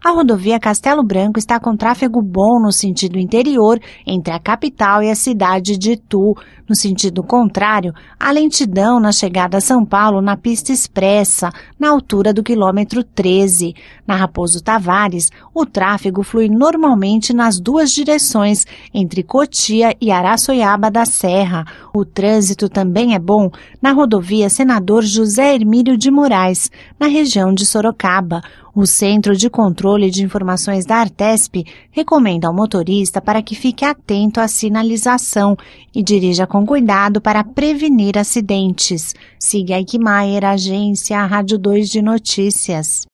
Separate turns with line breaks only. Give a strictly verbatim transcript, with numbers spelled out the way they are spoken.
A rodovia Castelo Branco está com tráfego bom no sentido interior, entre a capital e a cidade de Itu. No sentido contrário, há lentidão na chegada a São Paulo na pista expressa, na altura do quilômetro treze. Na Raposo Tavares, o tráfego flui normalmente nas duas direções, entre Cotia e Araçoiaba da Serra. O trânsito também é bom na rodovia Senador José Hermílio de Moraes, na região de Sorocaba. O Centro de Controle de Informações da Artesp recomenda ao motorista para que fique atento à sinalização e dirija com cuidado para prevenir acidentes. Siga Eichmeier, agência Rádio dois de Notícias.